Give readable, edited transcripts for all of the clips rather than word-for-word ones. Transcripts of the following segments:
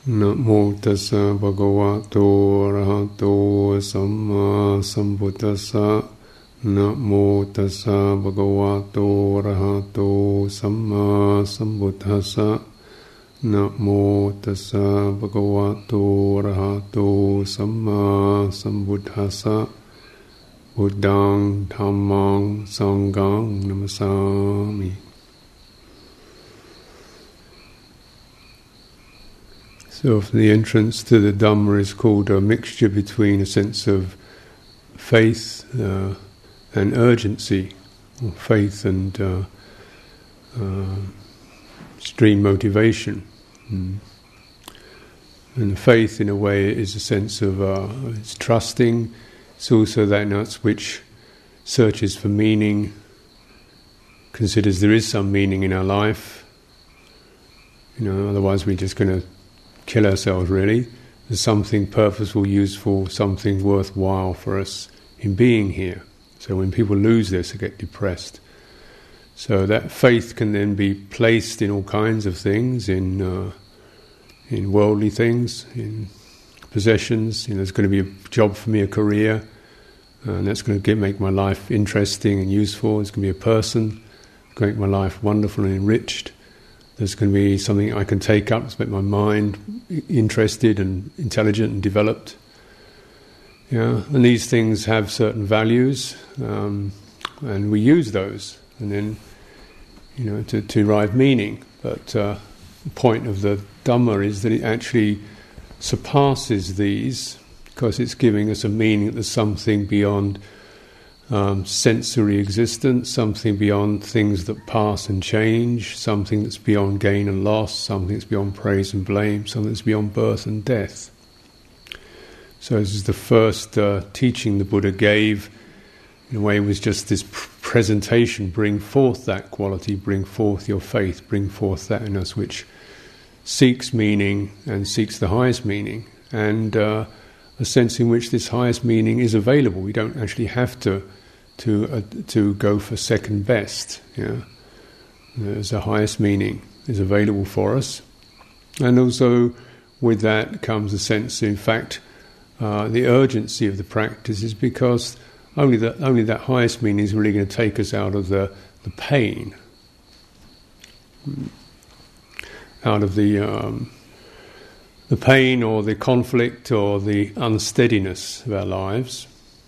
นะโมตัสสะภะคะวะโตอะระหะโตสัมมาสัมพุทธัสสะนะโมตัสสะภะคะวะโตอะระหะโตสัมมาสัมพุทธัสสะนะโมตัสสะภะคะวะโตอะระหะโตสัมมาสัมพุทธัสสะพุทธังธัมมังสังฆังนะมัสสามิ So the entrance to the Dhamma is called a mixture between a sense of faith and urgency, or faith and extreme motivation. And faith, in a way, is a sense of it's trusting. It's also that which searches for meaning, considers there is some meaning in our life. Otherwise we're just going to kill ourselves, really. There's something purposeful, useful, something worthwhile for us in being here. So when people lose this, they get depressed. So that faith can then be placed in all kinds of things, in worldly things, in possessions. There's going to be a job for me, a career, and that's going to make my life interesting and useful. It's going to be a person, it's going to make my life wonderful and enriched. There's going to be something I can take up to make my mind interested and intelligent and developed. And these things have certain values, and we use those, and then to derive meaning. But the point of the Dhamma is that it actually surpasses these, because it's giving us a meaning that there's something beyond sensory existence, something beyond things that pass and change, something that's beyond gain and loss, something that's beyond praise and blame, something that's beyond birth and death. So this is the first teaching the Buddha gave. In a way, it was just this presentation: bring forth that quality, bring forth your faith, bring forth that in us which seeks meaning and seeks the highest meaning, and a sense in which this highest meaning is available. We don't actually have to go for second best. There's a highest meaning is available for us, and also with that comes a sense, in fact, the urgency of the practice is because only that highest meaning is really going to take us out of the pain, out of the pain or the conflict or the unsteadiness of our lives.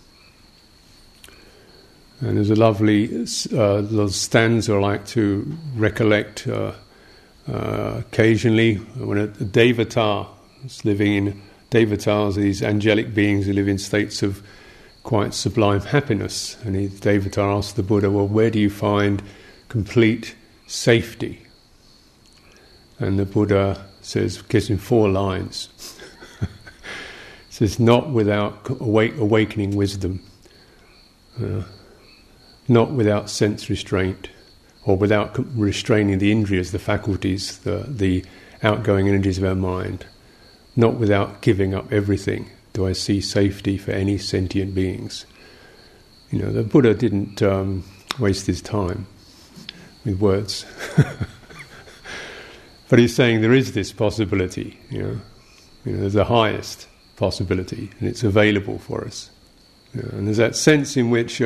And there's a lovely little stanza I like to recollect occasionally. When a Devata is living in... Devatas are these angelic beings who live in states of quite sublime happiness. And the Devata asks the Buddha, well, where do you find complete safety? And the Buddha says, gives him 4 lines. Says, not without awakening wisdom, not without sense restraint, or without restraining the indriyas, the faculties, the outgoing energies of our mind, not without giving up everything do I see safety for any sentient beings. The Buddha didn't waste his time with words. But he's saying there is this possibility, there's the highest possibility, and it's available for us. And there's that sense in which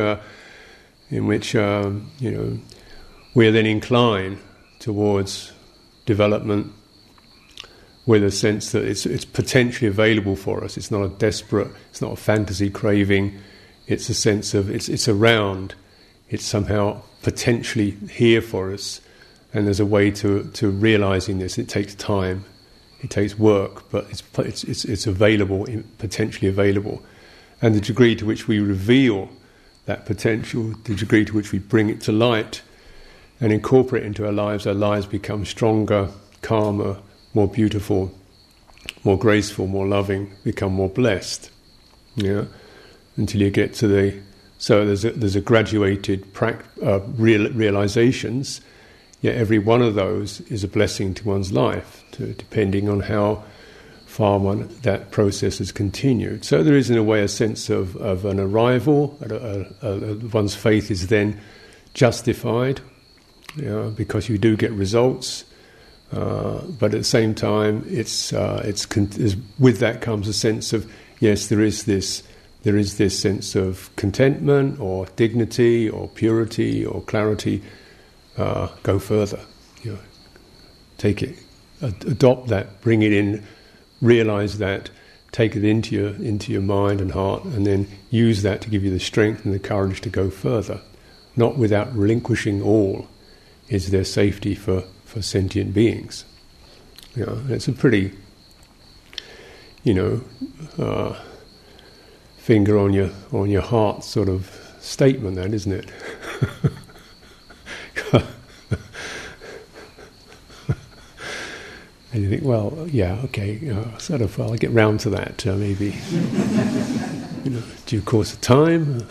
we're then inclined towards development, with a sense that it's potentially available for us. It's not a desperate, it's not a fantasy craving. It's a sense of it's around. It's somehow potentially here for us. And there's a way to realizing this. It takes time, it takes work, but it's available, potentially available. And the degree to which we reveal that potential, the degree to which we bring it to light and incorporate it into our lives become stronger, calmer, more beautiful, more graceful, more loving, become more blessed. Until you get to so there's a graduated realizations. Yet every one of those is a blessing to one's life, depending on how far that process has continued. So there is, in a way, a sense of an arrival. One's faith is then justified, because you do get results. But at the same time, with that comes a sense of, yes, there is this sense of contentment or dignity or purity or clarity. Go further, take it, adopt that, bring it in, realize that, take it into your mind and heart, and then use that to give you the strength and the courage to go further. Not without relinquishing all is there safety for sentient beings. It's a pretty, finger on your heart sort of statement, that, isn't it? And you think, well, yeah, okay, I'll get round to that, maybe, due course of time.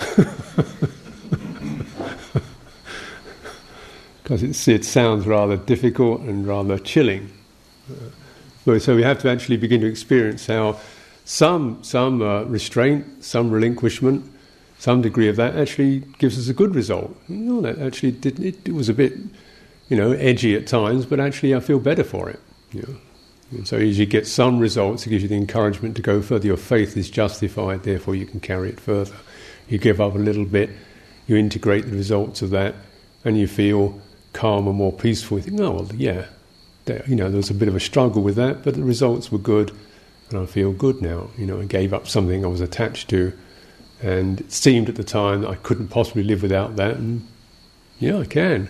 Because it sounds rather difficult and rather chilling. So we have to actually begin to experience how some restraint, some relinquishment, some degree of that actually gives us a good result. That actually it was a bit, edgy at times, but actually I feel better for it. And so as you get some results, it gives you the encouragement to go further. Your faith is justified, therefore you can carry it further. You give up a little bit, you integrate the results of that, and you feel calmer, more peaceful. You think, oh, well, yeah, there was a bit of a struggle with that, but the results were good, and I feel good now. I gave up something I was attached to, and it seemed at the time that I couldn't possibly live without that, and yeah, I can.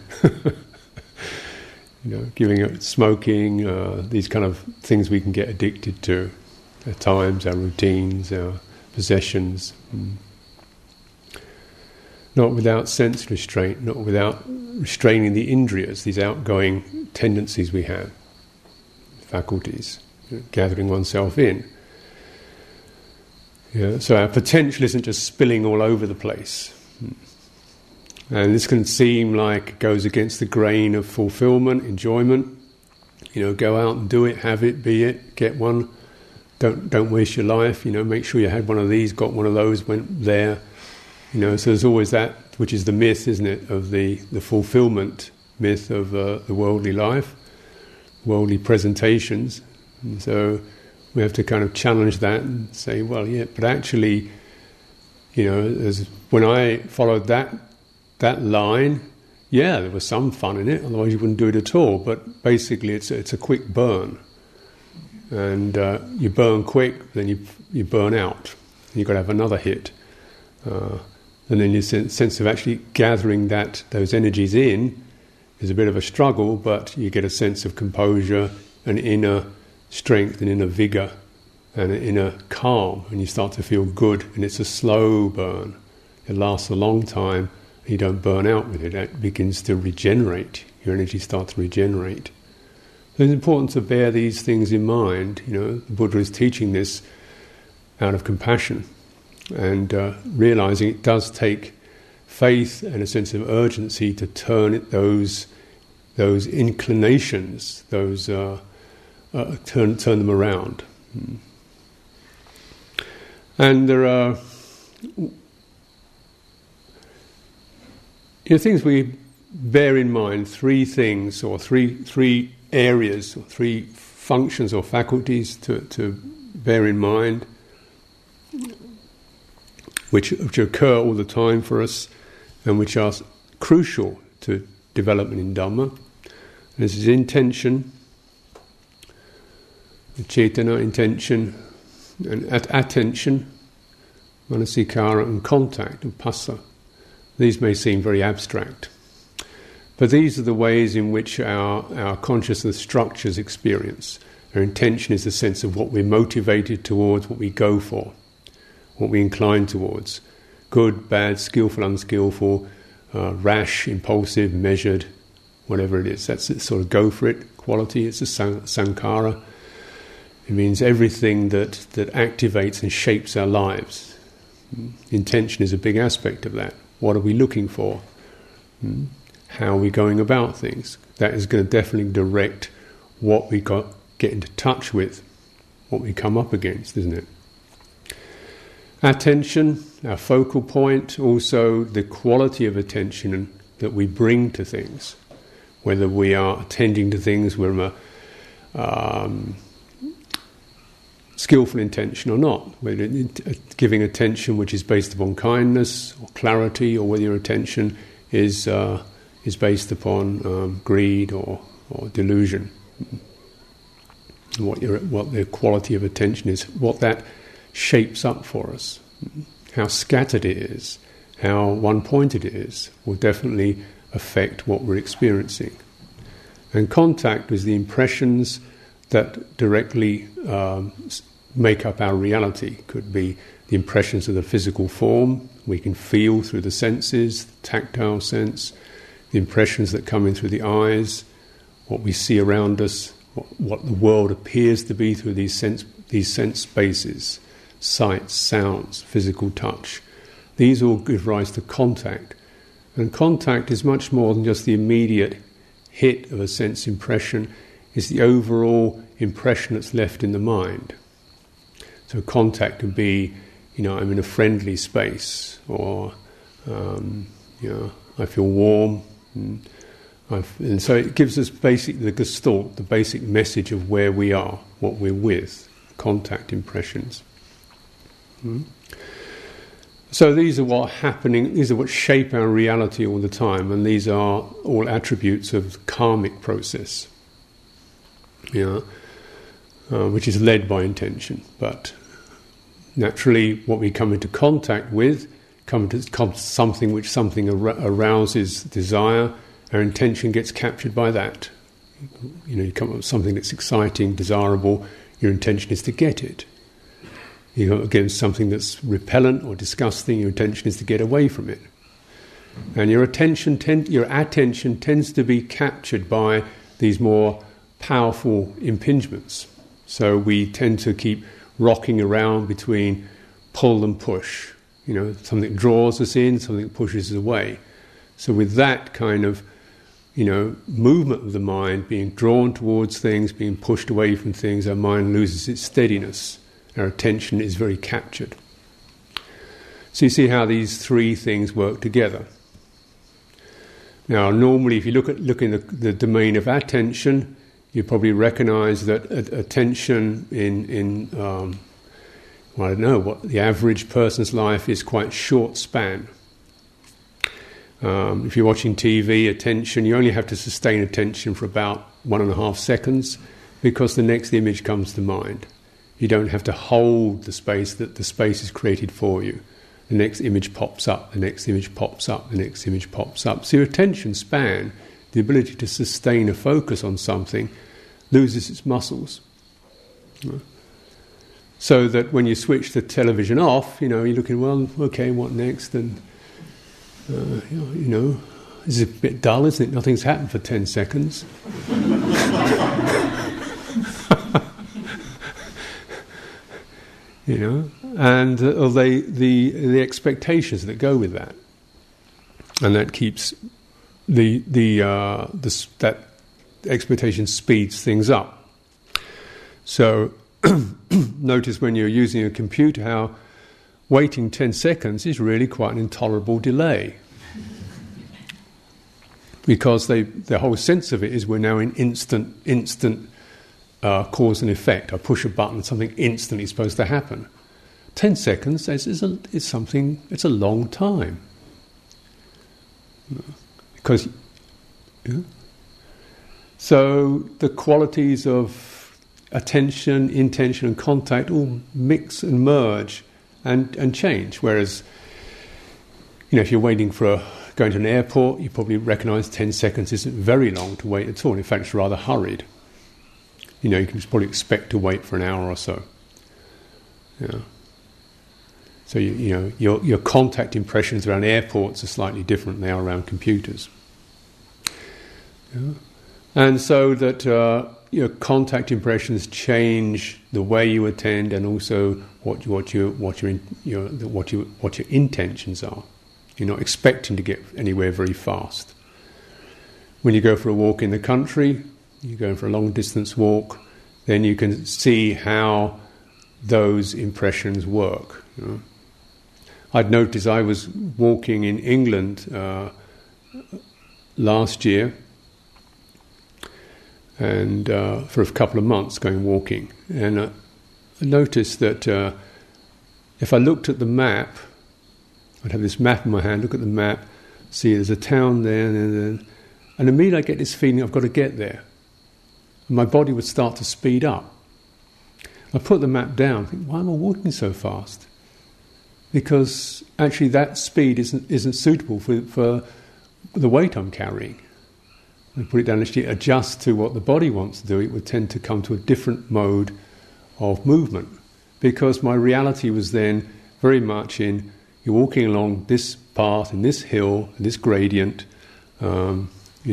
Giving up smoking, these kind of things we can get addicted to at times, our routines, our possessions. Not without sense restraint, not without restraining the indriyas, these outgoing tendencies we have, faculties, gathering oneself in. So our potential isn't just spilling all over the place. And this can seem like it goes against the grain of fulfillment, enjoyment. Go out and do it, have it, be it, get one. Don't waste your life. Make sure you had one of these, got one of those, went there. So there's always that, which is the myth, isn't it, of the fulfillment myth of the worldly life, worldly presentations. And so we have to kind of challenge that and say, well, yeah, but actually, when I followed that line, yeah, there was some fun in it, otherwise you wouldn't do it at all. But basically it's a quick burn. And you burn quick, then you burn out. You've got to have another hit. And then your sense of actually gathering those energies in is a bit of a struggle, but you get a sense of composure, an inner strength, an inner vigour, and an inner calm, and you start to feel good. And it's a slow burn. It lasts a long time. You don't burn out with it. It begins to regenerate. Your energy starts to regenerate. So it's important to bear these things in mind. The Buddha is teaching this out of compassion and realizing it does take faith and a sense of urgency to turn those inclinations, turn them around. And there are things we bear in mind, three things or three areas or three functions or faculties to bear in mind, which occur all the time for us and which are crucial to development in Dhamma. This is intention, cetana, intention, and attention, manasikara, and contact, upassa. These may seem very abstract, but these are the ways in which our consciousness structures experience. Our intention is the sense of what we're motivated towards, what we go for, what we incline towards. Good, bad, skillful, unskillful, rash, impulsive, measured, whatever it is. That's it, sort of go for it quality. It's a sankhara. It means everything that activates and shapes our lives. Intention is a big aspect of that. What are we looking for? How are we going about things? That is going to definitely direct what we get into touch with, what we come up against, isn't it? Attention, our focal point, also the quality of attention that we bring to things. Whether we are attending to things from skillful intention or not, whether giving attention which is based upon kindness or clarity, or whether your attention is based upon greed or delusion. What the quality of attention is, what that shapes up for us, how scattered it is, how one-pointed it is, will definitely affect what we're experiencing. And contact is the impressions that directly make up our reality. Could be the impressions of the physical form we can feel through the senses, the tactile sense, the impressions that come in through the eyes, what we see around us, what the world appears to be through these sense spaces, sights, sounds, physical touch. These all give rise to contact. And contact is much more than just the immediate hit of a sense impression. It's the overall impression that's left in the mind. So contact can be, I'm in a friendly space, or I feel warm, and so it gives us the gestalt, the basic message of where we are, what we're with, contact impressions. So these are these are what shape our reality all the time, and these are all attributes of the karmic process, which is led by intention. But naturally, what we come into contact with, something arouses desire, our intention gets captured by that. You come up with something that's exciting, desirable, your intention is to get it. You go against something that's repellent or disgusting, your intention is to get away from it. And your attention tends to be captured by these more powerful impingements. So we tend to keep rocking around between pull and push. Something draws us in, something pushes us away. So with that kind of movement of the mind, being drawn towards things, being pushed away from things, our mind loses its steadiness. Our attention is very captured. So you see how these three things work together. Now, normally, if you look in the domain of attention, you probably recognise that attention in I don't know what the average person's life is, quite short span. If you're watching TV, attention, you only have to sustain attention for about 1.5 seconds, because the next image comes to mind. You don't have to hold the space, that the space is created for you. The next image pops up, the next image pops up, the next image pops up. So your attention span, the ability to sustain a focus on something, loses its muscles. So that when you switch the television off, you're looking, well, okay, what next? And this is a bit dull, isn't it? Nothing's happened for 10 seconds. And the expectations that go with that, and that keeps that expectation speeds things up. So notice when you're using a computer how waiting 10 seconds is really quite an intolerable delay, because the whole sense of it is we're now in instant cause and effect. I push a button, something instantly is supposed to happen. 10 seconds is a long time. Because, so the qualities of attention, intention and contact all mix and merge and change. Whereas, if you're waiting going to an airport, you probably recognise 10 seconds isn't very long to wait at all. In fact, it's rather hurried. You can probably expect to wait for an hour or so. So your contact impressions around airports are slightly different than they are around computers. And so that your contact impressions change the way you attend, and also what your intentions are. You're not expecting to get anywhere very fast. When you go for a walk in the country, you're going for a long distance walk, then you can see how those impressions work. I'd noticed I was walking in England last year, and for a couple of months going walking. And I noticed that if I looked at the map, I'd have this map in my hand, look at the map, see there's a town there, and immediately I get this feeling I've got to get there. And my body would start to speed up. I put the map down, think, why am I walking so fast? Because actually that speed isn't suitable for the weight I'm carrying. I put it down, actually adjust to what the body wants to do, it would tend to come to a different mode of movement. Because my reality was then very much in, you're walking along this path, in this hill, this gradient, and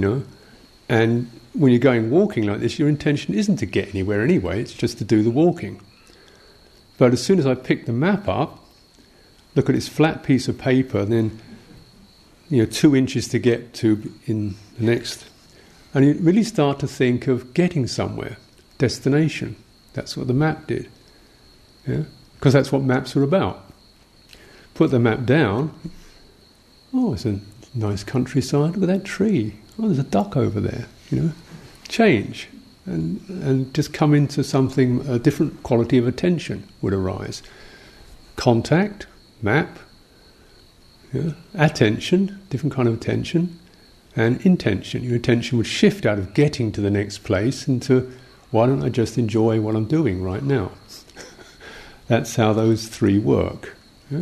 when you're going walking like this, your intention isn't to get anywhere anyway, it's just to do the walking. But as soon as I pick the map up, look at this flat piece of paper, then 2 inches to get to in the next, and you really start to think of getting somewhere, destination. That's what the map did, because that's what maps are about. Put the map down. Oh, it's a nice countryside. Look at that tree. Oh, there's a duck over there. Change and just come into something. A different quality of attention would arise. Contact, map, attention, different kind of attention, and intention. Your attention would shift out of getting to the next place into, why don't I just enjoy what I'm doing right now? That's how those three work.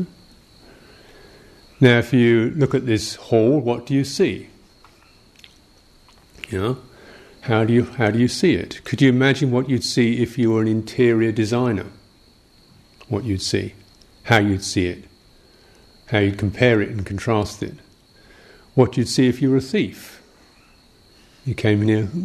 Now, if you look at this hall, what do you see? How do you see it? Could you imagine what you'd see if you were an interior designer? What you'd see, how you'd see it, how you'd compare it and contrast it. What you'd see if you were a thief. You came in here,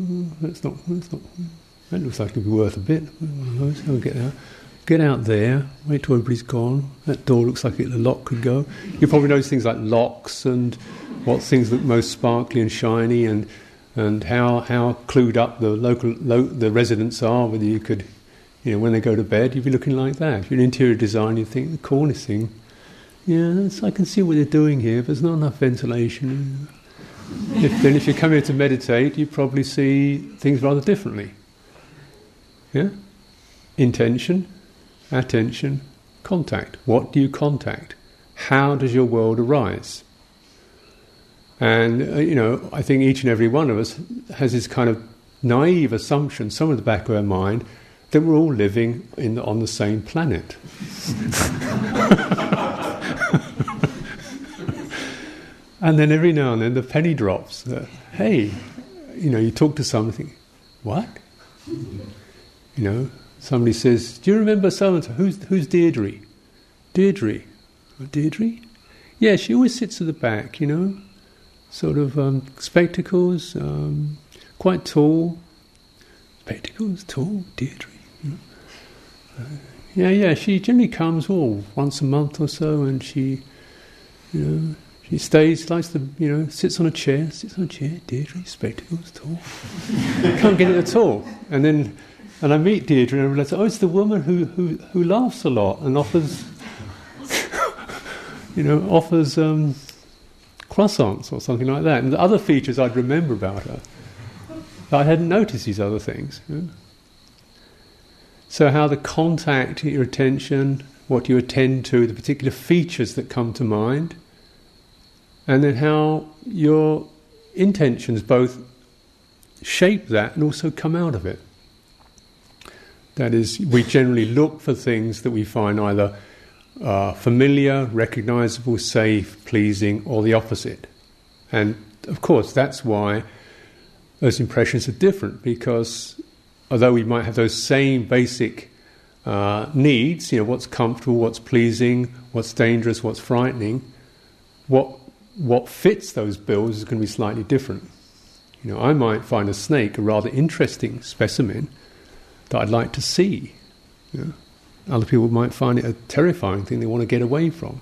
that looks like it'd be worth a bit. I'll get out there, wait till everybody's gone. That door looks like the lock could go. You probably notice things like locks and what things look most sparkly and shiny, and how clued up the residents are. Whether you could, when they go to bed, you'd be looking like that. If you're an interior designer, you think the cornice thing. I can see what they're doing here, but there's not enough ventilation. If you come here to meditate, you probably see things rather differently. Intention, attention, contact. What do you contact? How does your world arise? And, I think each and every one of us has this kind of naive assumption, somewhere at the back of our mind, that we're all living on the same planet. And then every now and then the penny drops. Hey, you talk to someone and think, what? Somebody says, do you remember so-and-so? Who's Deirdre? Deirdre? Oh, Deirdre? Yeah, she always sits at the back, sort of spectacles, quite tall. Spectacles, tall, Deirdre. She generally comes once a month or so, and she stays, likes to, sits on a chair, Deirdre, spectacles, tall. Can't get it at all. And I meet Deirdre and I realise, it's the woman who laughs a lot and offers, offers croissants or something like that. And the other features I'd remember about her. I hadn't noticed these other things. So how the contact, your attention, what you attend to, the particular features that come to mind, and then how your intentions both shape that and also come out of it. That is, we generally look for things that we find either familiar, recognisable, safe, pleasing, or the opposite. And of course, that's why those impressions are different, because although we might have those same basic needs, what's comfortable, what's pleasing, what's dangerous, what's frightening, what fits those bills is going to be slightly different. I might find a snake a rather interesting specimen that I'd like to see. Other people might find it a terrifying thing they want to get away from.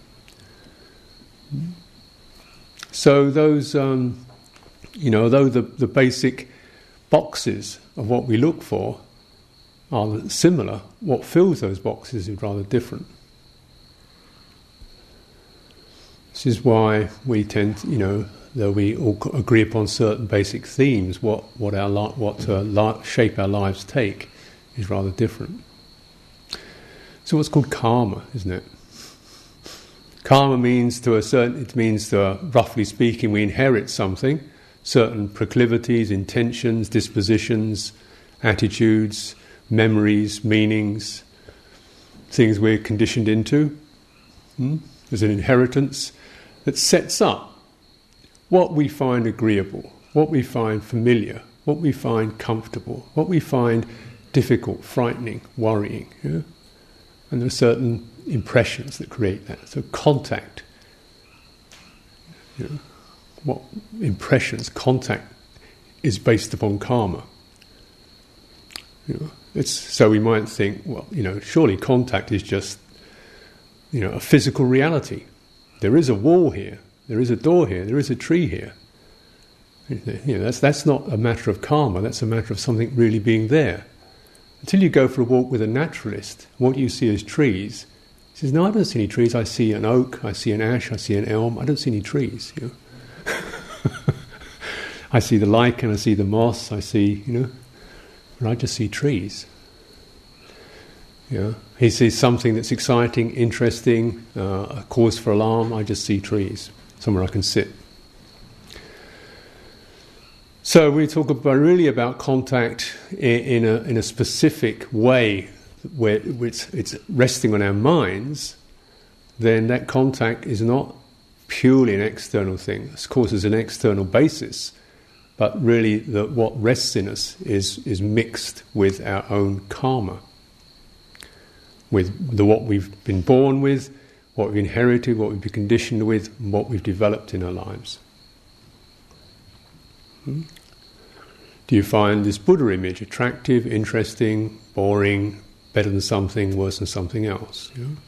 So those, although the basic boxes of what we look for are similar, what fills those boxes is rather different. This is why we tend to, though we all agree upon certain basic themes, what shape our lives take is rather different. So what's called karma, isn't it? Karma means roughly speaking, we inherit something, certain proclivities, intentions, dispositions, attitudes, memories, meanings, things we're conditioned into. There's an inheritance that sets up what we find agreeable, what we find familiar, what we find comfortable, what we find difficult, frightening, worrying. Yeah? And there are certain impressions that create that. So contact, what impressions, contact is based upon karma. So we might think, well, surely contact is just, a physical reality. There is a wall here, there is a door here, there is a tree here. That's not a matter of karma, that's a matter of something really being there. Until you go for a walk with a naturalist, what you see as trees, he says, no, I don't see any trees, I see an oak, I see an ash, I see an elm, I don't see any trees. I see the lichen, I see the moss, I see, but I just see trees. He sees something that's exciting, interesting, a cause for alarm, I just see trees, somewhere I can sit. So we talk about contact in a specific way where it's resting on our minds, then that contact is not purely an external thing. Of course, there's an external basis, but really what rests in us is mixed with our own karma, with what we've been born with, what we've inherited, what we've been conditioned with, and what we've developed in our lives. Do you find this Buddha image attractive, interesting, boring, better than something, worse than something else?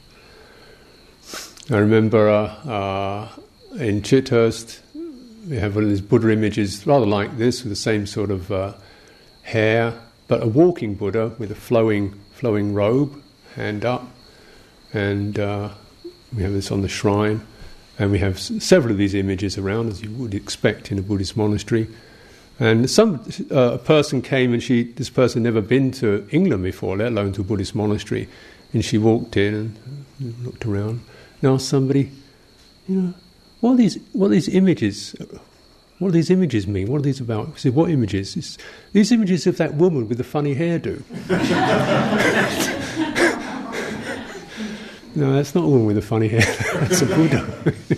I remember in Chithurst, we have one of these Buddha images rather like this, with the same sort of hair, but a walking Buddha with a flowing robe, hand up, and we have this on the shrine, and we have several of these images around, as you would expect in a Buddhist monastery. And a person came, and this person had never been to England before, let alone to a Buddhist monastery, and she walked in and looked around and asked somebody, what are these images? What do these images mean? What are these about? He said, what images? These images of that woman with the funny hairdo. No, that's not a woman with a funny hair. That's a Buddha.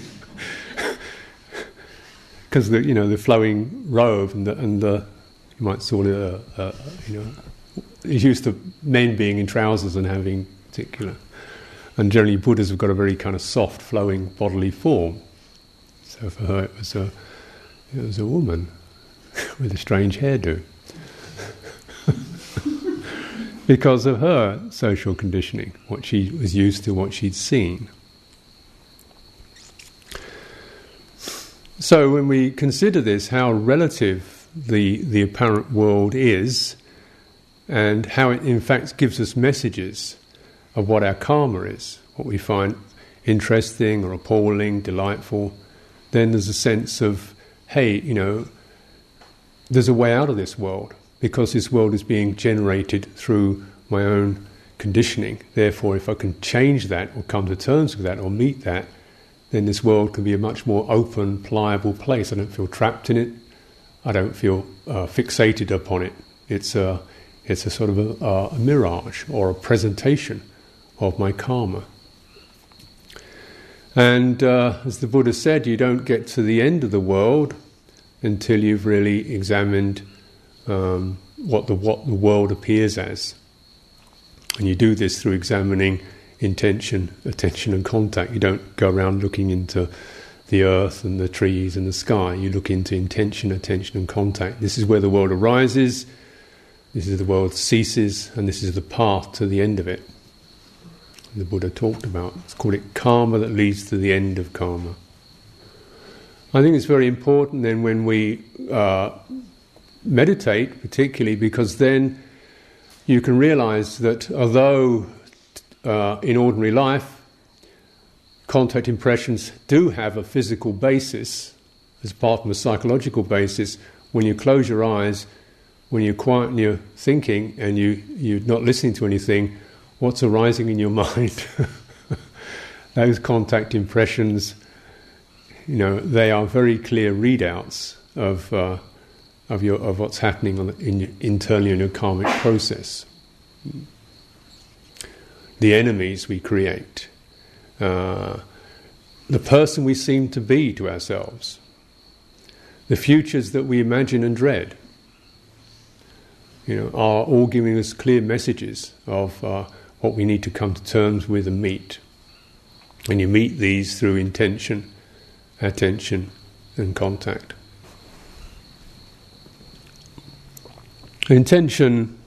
Because the flowing robe and the you might call it it's used to men being in trousers and having particular, and generally Buddhas have got a very kind of soft, flowing bodily form. So for her, it was a woman with a strange hairdo. Because of her social conditioning, what she was used to, what she'd seen. So when we consider this, how relative the apparent world is, and how it in fact gives us messages of what our karma is, what we find interesting or appalling, delightful, then there's a sense of, hey, there's a way out of this world, because this world is being generated through my own conditioning. Therefore, if I can change that or come to terms with that or meet that, then this world can be a much more open, pliable place. I don't feel trapped in it. I don't feel fixated upon it. It's a sort of a mirage or a presentation of my karma. And as the Buddha said, you don't get to the end of the world until you've really examined what the world appears as. And you do this through examining intention, attention and contact. You don't go around looking into the earth and the trees and the sky. You look into intention, attention and contact. This is where the world arises, this is the world ceases, and this is the path to the end of it. The Buddha talked about. Let's call it karma that leads to the end of karma. I think it's very important then when we meditate, particularly because then you can realize that although in ordinary life contact impressions do have a physical basis, as part of a psychological basis. When you close your eyes, when you're quiet and you're thinking and you're not listening to anything, what's arising in your mind? Those contact impressions, they are very clear readouts of what's happening internally in your karmic process. The enemies we create, the person we seem to be to ourselves, the futures that we imagine and dread, are all giving us clear messages of what we need to come to terms with and meet. And you meet these through intention, attention, and contact. Intention,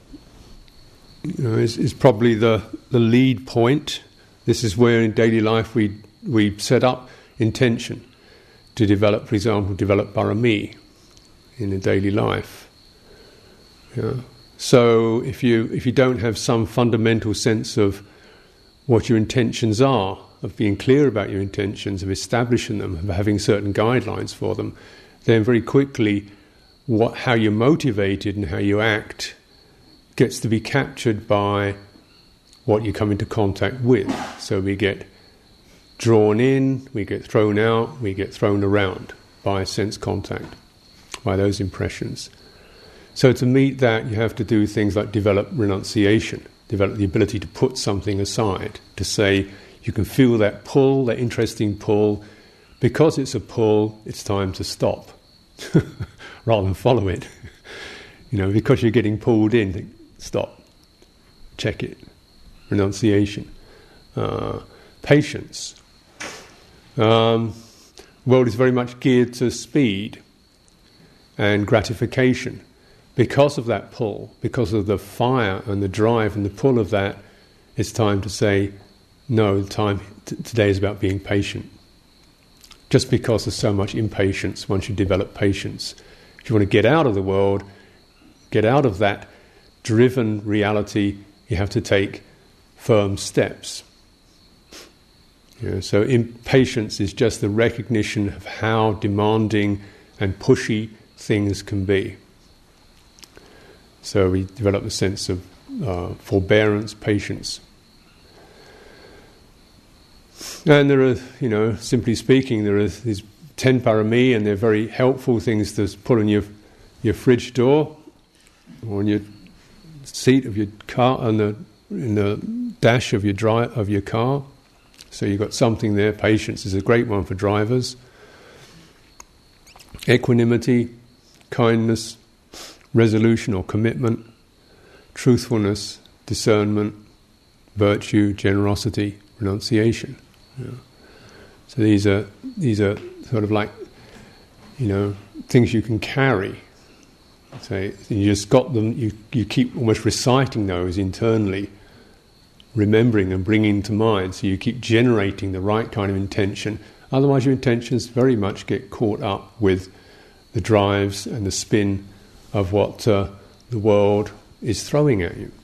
is probably the lead point. This is where in daily life we set up intention to develop, for example, parami in the daily life. So if you don't have some fundamental sense of what your intentions are, of being clear about your intentions, of establishing them, of having certain guidelines for them, then very quickly how you're motivated and how you act gets to be captured by what you come into contact with. So we get drawn in, we get thrown out, we get thrown around by sense contact, by those impressions. So to meet that, you have to do things like develop renunciation, develop the ability to put something aside, to say, you can feel that pull, that interesting pull. Because it's a pull, it's time to stop, rather than follow it. Because you're getting pulled in, stop, check it. Renunciation, patience. The world is very much geared to speed and gratification. Because of that pull, because of the fire and the drive and the pull of that, it's time to say, no, today is about being patient. Just because there's so much impatience, once you develop patience. If you want to get out of the world, get out of that driven reality, you have to take firm steps. So impatience is just the recognition of how demanding and pushy things can be. So we develop a sense of forbearance, patience. And there are, simply speaking, there are these 10 parami, and they're very helpful things to put on your fridge door, or on your seat of your car, in the dash of your car. So you've got something there. Patience is a great one for drivers. Equanimity, kindness, resolution or commitment, truthfulness, discernment, virtue, generosity, renunciation. So these are sort of like, things you can carry. So you just got them. You keep almost reciting those internally, remembering and bringing to mind. So you keep generating the right kind of intention. Otherwise, your intentions very much get caught up with the drives and the spin of what the world is throwing at you.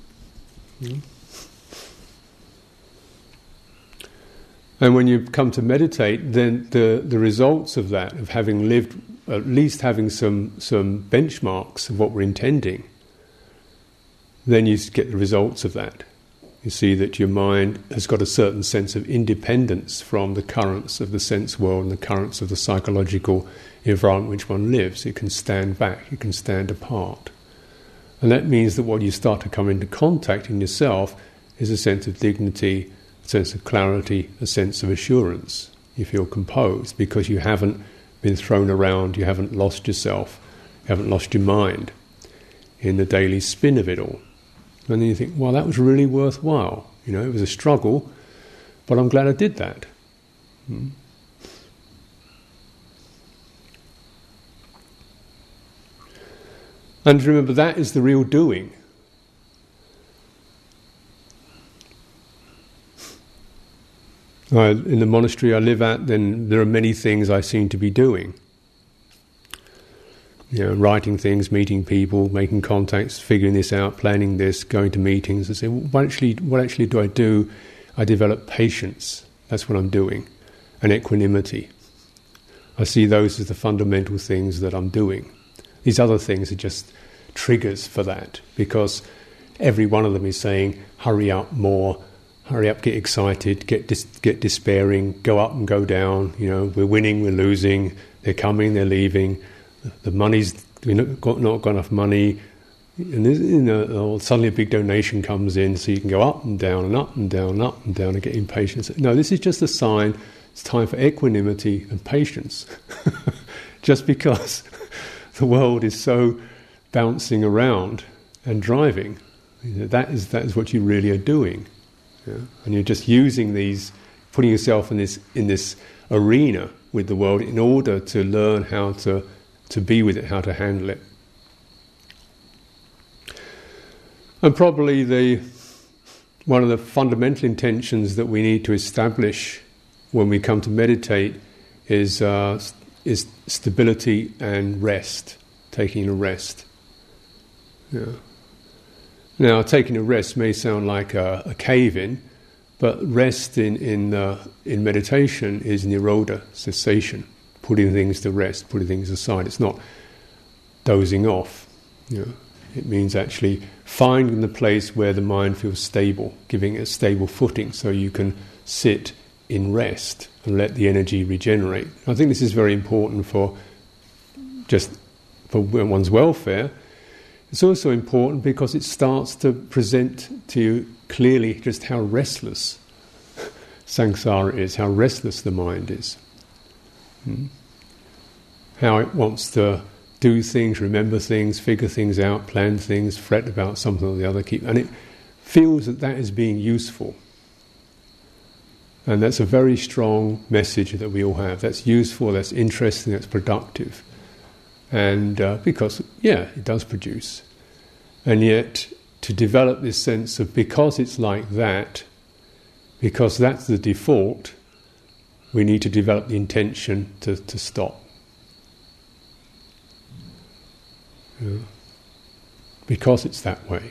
And when you come to meditate, then the results of that, of having lived, at least having some benchmarks of what we're intending, then you get the results of that. You see that your mind has got a certain sense of independence from the currents of the sense world and the currents of the psychological environment in which one lives. It can stand back, it can stand apart. And that means that what you start to come into contact in yourself is a sense of dignity, a sense of clarity, a sense of assurance. You feel composed because you haven't been thrown around, you haven't lost yourself, you haven't lost your mind in the daily spin of it all. And then you think, well, that was really worthwhile. It was a struggle, but I'm glad I did that. And remember, that is the real doing. In the monastery I live at, then there are many things I seem to be doing. Writing things, meeting people, making contacts, figuring this out, planning this, going to meetings. I say, what actually do I do? I develop patience. That's what I'm doing. and equanimity. I see those as the fundamental things that I'm doing. These other things are just triggers for that, because every one of them is saying, hurry up, more, hurry up, get excited, get despairing, go up and go down, we're winning, we're losing, they're coming, they're leaving, the money's, we've not got enough money, and suddenly a big donation comes in, so you can go up and down and up and down and up and down and get impatient. No, this is just a sign it's time for equanimity and patience. Just because the world is so bouncing around and driving, that is what you really are doing. Yeah? And you're just using these, putting yourself in this arena with the world in order to learn how to be with it, how to handle it. And probably one of the fundamental intentions that we need to establish when we come to meditate is stability and rest, taking a rest. Yeah. Now, taking a rest may sound like a cave-in, but rest in meditation is nirodha, cessation, putting things to rest, putting things aside. It's not dozing off. It means actually finding the place where the mind feels stable, giving it a stable footing so you can sit in rest and let the energy regenerate. I think this is very important for one's welfare. It's also important because it starts to present to you clearly just how restless samsara is, how restless the mind is. How it wants to do things, remember things, figure things out, plan things, fret about something or the other, and it feels that is being useful. And that's a very strong message that we all have. That's useful, that's interesting, that's productive. And because, it does produce. And yet, to develop this sense of, because it's like that, because that's the default, we need to develop the intention to stop. Because it's that way.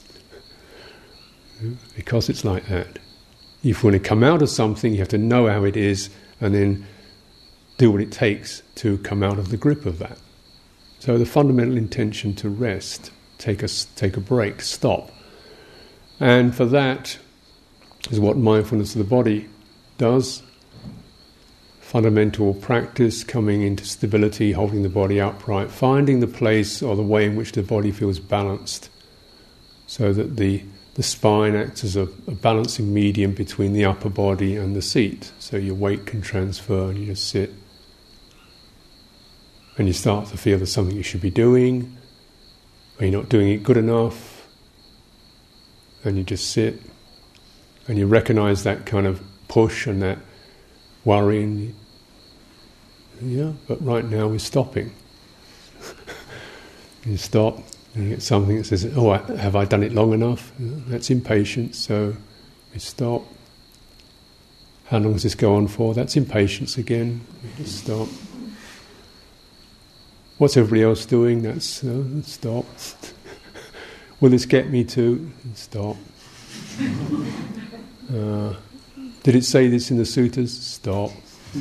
Because it's like that. If you want to come out of something, you have to know how it is and then do what it takes to come out of the grip of that. So the fundamental intention to rest, take a break, stop. And for that is what mindfulness of the body does. Fundamental practice, coming into stability, holding the body upright, finding the place or the way in which the body feels balanced, so that the spine acts as a balancing medium between the upper body and the seat, so your weight can transfer and you just sit. And you start to feel there's something you should be doing, or you're not doing it good enough, and you just sit, and you recognise that kind of push and that worrying. But right now we're stopping. You stop, and you get something that says, have I done it long enough? That's impatience, so we stop. How long does this go on for? That's impatience again. We just stop. What's everybody else doing? That's stop. Will this get me to? Stop. Did it say this in the suttas? Stop.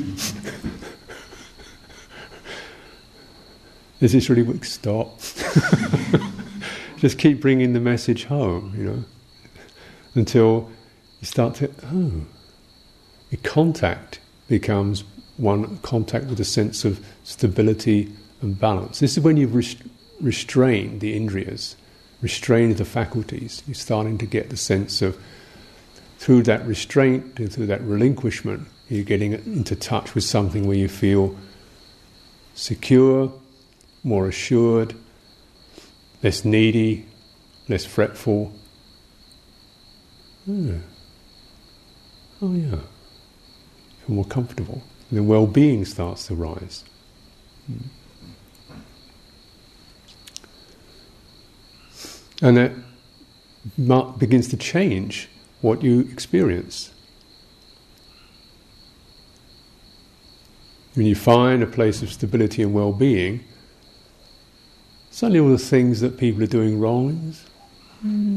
Is this really work? Stop. Just keep bringing the message home, until you start to, the contact becomes one contact with a sense of stability and balance. This is when you've restrained the indriyas, restrained the faculties. You're starting to get the sense of, through that restraint, through that relinquishment, you're getting into touch with something where you feel secure, more assured, less needy, less fretful. And more comfortable. And then well-being starts to rise. And that begins to change what you experience. When you find a place of stability and well-being, suddenly all the things that people are doing wrong,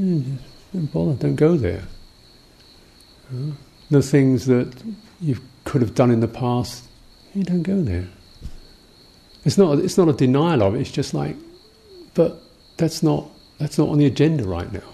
don't bother, don't go there. The things that you could have done in the past, you don't go there. It's not a denial of it. It's just like, but that's not on the agenda right now.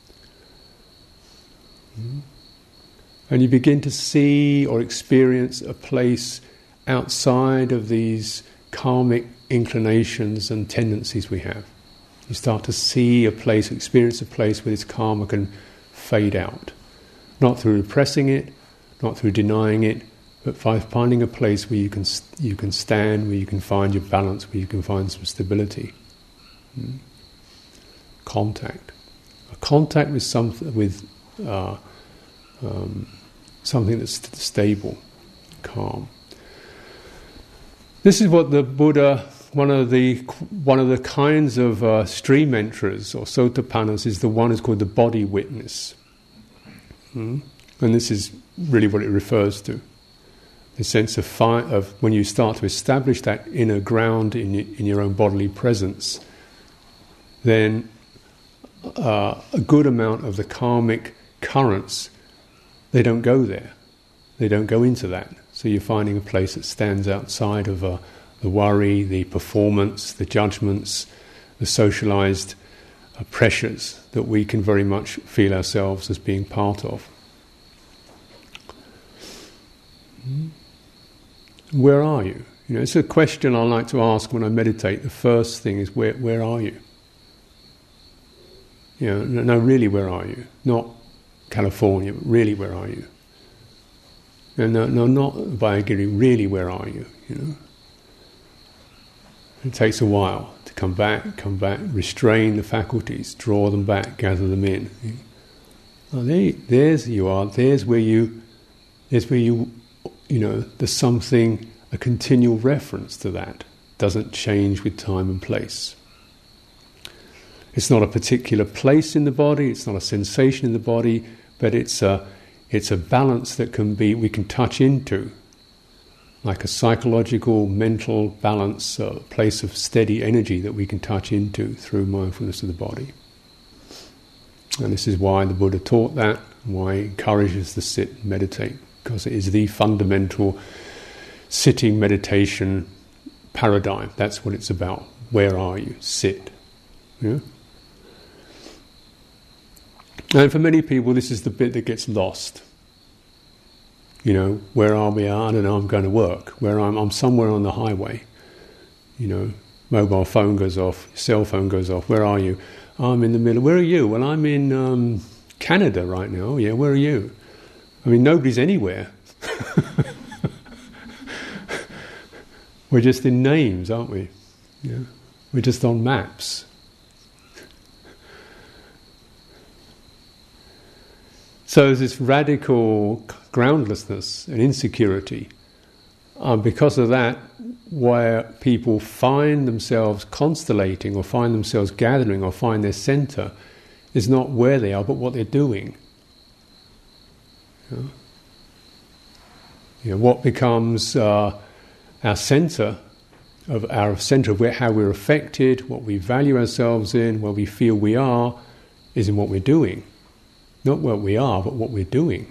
And you begin to see or experience a place outside of these karmic inclinations and tendencies we have. You start to see a place, experience a place where this karma can fade out. Not through repressing it, not through denying it, but by finding a place where you can stand, where you can find your balance, where you can find some stability. Contact. A contact with something that's stable, calm. This is what the Buddha, one of the kinds of stream enterers or sotapannas is the one who's called the body witness. And this is really what it refers to. The sense of when you start to establish that inner ground in your own bodily presence, then a good amount of the karmic currents, they don't go there. They don't go into that. So you're finding a place that stands outside of the worry, the performance, the judgments, the socialized pressures that we can very much feel ourselves as being part of. Where are you? You know, it's a question I like to ask when I meditate. The first thing is, where are you? You know, no, really, where are you? Not California, but really, where are you? No, not Abhayagiri, really, where are you? You know, it takes a while to come back, restrain the faculties, draw them back, gather them in. Oh, there's you are. There's where you. You know, there's something, a continual reference to that. Doesn't change with time and place. It's not a particular place in the body, it's not a sensation in the body, but it's a balance that we can touch into, like a psychological, mental balance, a place of steady energy that we can touch into through mindfulness of the body. And this is why the Buddha taught that, why he encourages us to sit and meditate, because it is the fundamental sitting meditation paradigm. That's what it's about. Where are you? Sit. Yeah? And for many people, this is the bit that gets lost. You know, where are we? I don't know, I'm going to work. Where I'm somewhere on the highway. You know, mobile phone goes off, cell phone goes off. Where are you? I'm in the middle. Where are you? Well, I'm in Canada right now. Yeah, where are you? I mean, nobody's anywhere. We're just in names, aren't we? Yeah. We're just on maps. So there's this radical groundlessness and insecurity. Because of that, where people find themselves constellating or find themselves gathering or find their centre is not where they are, but what they're doing. You know, what becomes our centre of how we're affected, what we value ourselves in, where we feel we are, is in what we're doing. Not what we are, but what we're doing.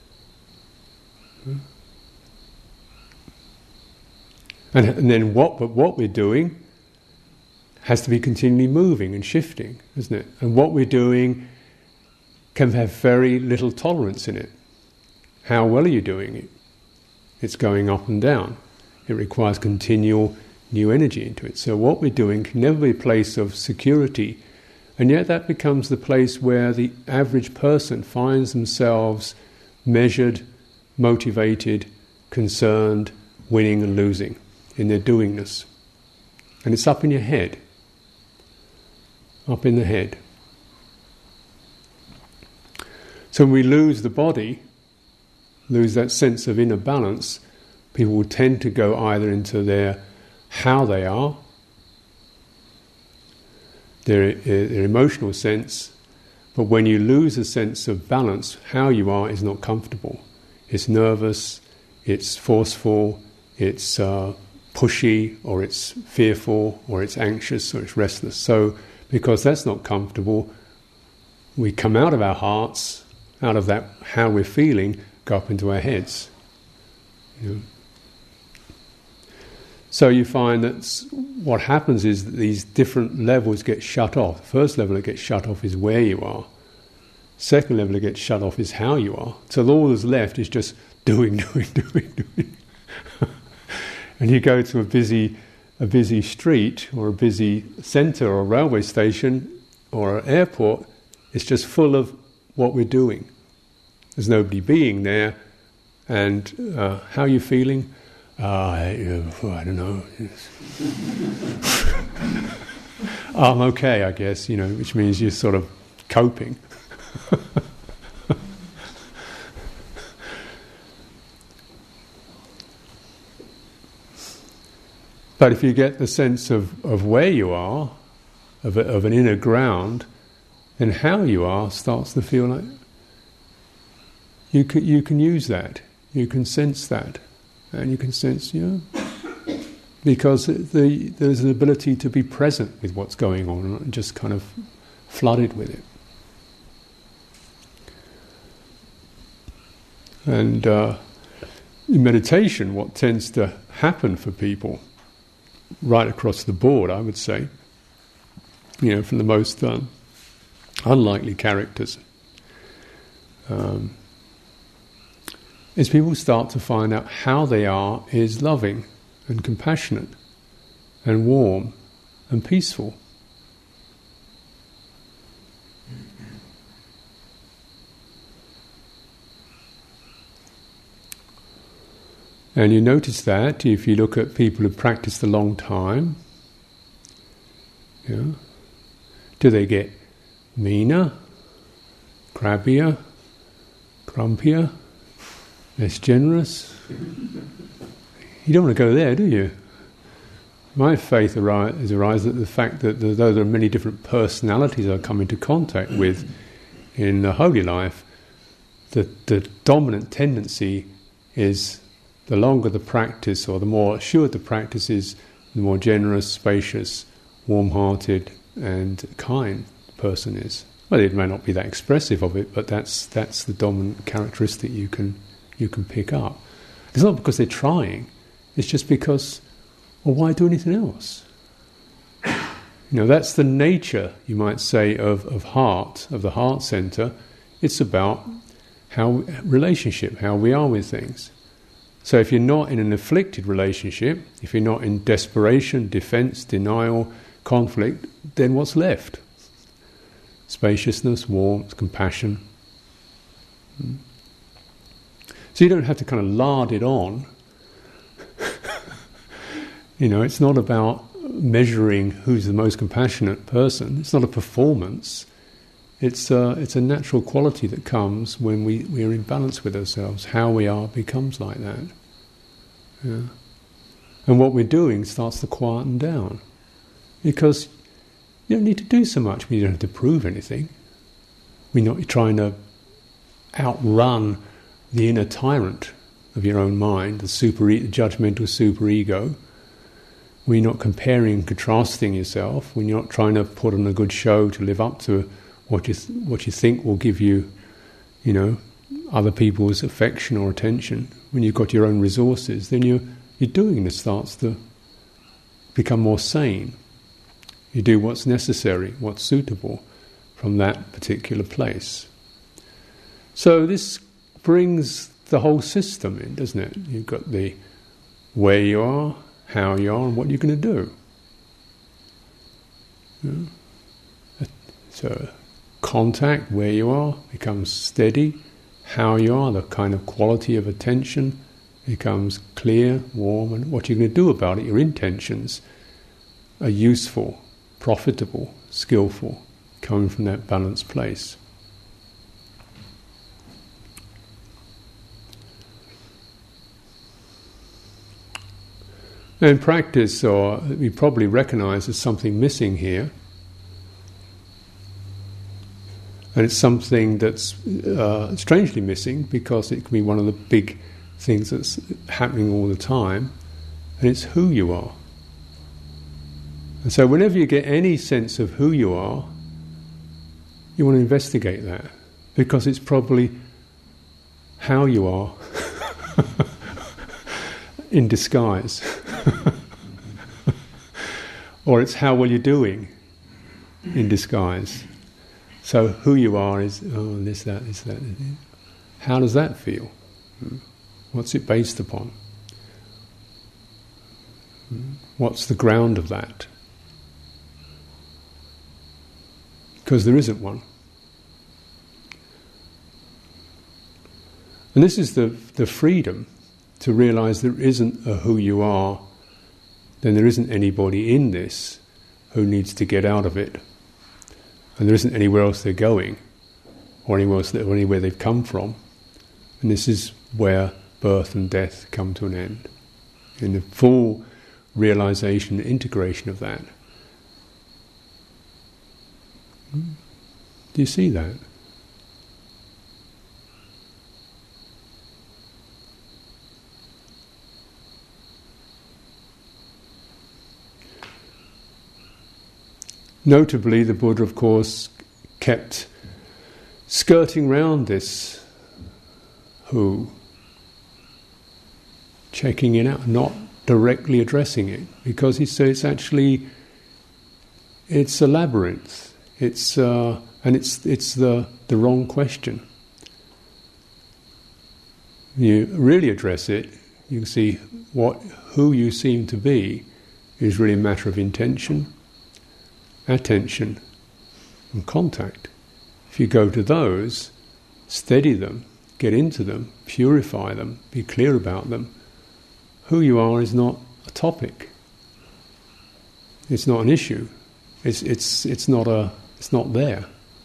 And then what we're doing has to be continually moving and shifting, isn't it? And what we're doing can have very little tolerance in it. How well are you doing it? It's going up and down. It requires continual new energy into it. So what we're doing can never be a place of security, and yet that becomes the place where the average person finds themselves measured, motivated, concerned, winning and losing in their doingness. And it's up in your head. Up in the head. So when we lose the body, lose that sense of inner balance, people will tend to go either into their how they are, their emotional sense, but when you lose a sense of balance, how you are is not comfortable. It's nervous, it's forceful, it's pushy, or it's fearful, or it's anxious, or it's restless. So because that's not comfortable, we come out of our hearts, out of that how we're feeling, go up into our heads. You know. So you find that what happens is that these different levels get shut off. The first level that gets shut off is where you are. Second level that gets shut off is how you are. So all that's left is just doing. And you go to a busy street or a busy centre or a railway station or an airport, it's just full of what we're doing. There's nobody being there. And how are you feeling? I don't know. I'm okay, I guess, which means you're sort of coping. But if you get the sense of where you are, of an inner ground, then how you are starts to feel like you can use that, you can sense that, and you can sense, because there's an ability to be present with what's going on and not just kind of flooded with it. And in meditation, what tends to happen for people, right across the board, I would say, from the most unlikely characters, is people start to find out how they are is loving and compassionate and warm and peaceful. And you notice that if you look at people who've practiced a long time, do they get meaner, crabbier, grumpier, less generous? You don't want to go there, do you? My faith arises at the fact that though there are many different personalities I come into contact with in the holy life, the dominant tendency is the longer the practice, or the more assured the practice is, the more generous, spacious, warm-hearted and kind the person is. Well, it may not be that expressive of it, but that's the dominant characteristic you can pick up. It's not because they're trying, it's just because, well, why do anything else? That's the nature, you might say, of heart, of the heart centre. It's about relationship, how we are with things. So if you're not in an afflicted relationship, if you're not in desperation, defence, denial, conflict, then what's left? Spaciousness, warmth, compassion. So you don't have to kind of lard it on. It's not about measuring who's the most compassionate person. It's not a performance. It's a natural quality that comes when we are in balance with ourselves. How we are becomes like that. Yeah. And what we're doing starts to quieten down. Because you don't need to do so much. You don't have to prove anything. We're not trying to outrun the inner tyrant of your own mind, the judgmental superego. We're not comparing and contrasting yourself. We're not trying to put on a good show to live up to what you think will give you, other people's affection or attention. When you've got your own resources, then your doingness starts to become more sane. You do what's necessary, what's suitable from that particular place. So this brings the whole system in, doesn't it? You've got the where you are, how you are, and what you're going to do. So contact, where you are, becomes steady. How you are, the kind of quality of attention, becomes clear, warm, and what you're going to do about it, your intentions, are useful, profitable, skillful, coming from that balanced place. In practice, we probably recognise there's something missing here. And it's something that's strangely missing, because it can be one of the big things that's happening all the time, and it's who you are. And so whenever you get any sense of who you are, you want to investigate that, because it's probably how you are in disguise. Or it's how well you're doing in disguise. So who you are is, this, that. How does that feel? What's it based upon? What's the ground of that? Because there isn't one. And this is the freedom to realise there isn't a who you are, then there isn't anybody in this who needs to get out of it. And there isn't anywhere else they're going, or anywhere they've come from. And this is where birth and death come to an end. In the full realisation and integration of that. Do you see that? Notably, the Buddha, of course, kept skirting round this who, checking it out, not directly addressing it, because he says it's a labyrinth. It's the wrong question. You really address it, you can see who you seem to be is really a matter of intention, attention, and contact. If you go to those, steady them, get into them, purify them, be clear about them, who you are is not a topic. It's not an issue. It's not there.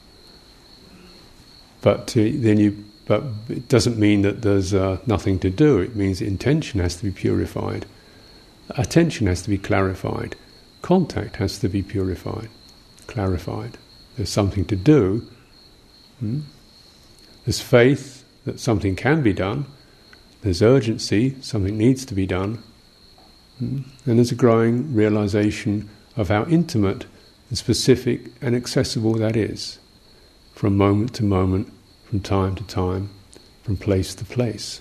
But it doesn't mean that there's nothing to do. It means intention has to be purified, attention has to be clarified, contact has to be purified, clarified. There's something to do. There's faith that something can be done. There's urgency, something needs to be done. And there's a growing realization of how intimate and specific and accessible that is, from moment to moment, from time to time, from place to place.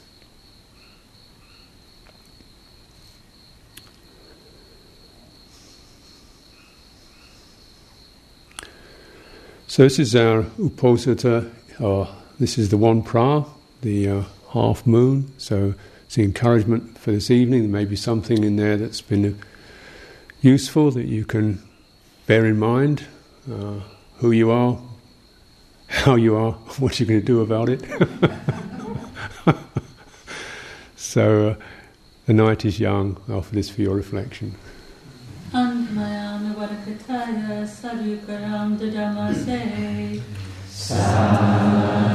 So this is our Uposatha, this is the one pra, the half moon, so it's the encouragement for this evening. There may be something in there that's been useful that you can bear in mind, who you are, how you are, what you're going to do about it. So the night is young. I offer this for your reflection. Varakataya Sarukaram Dadamase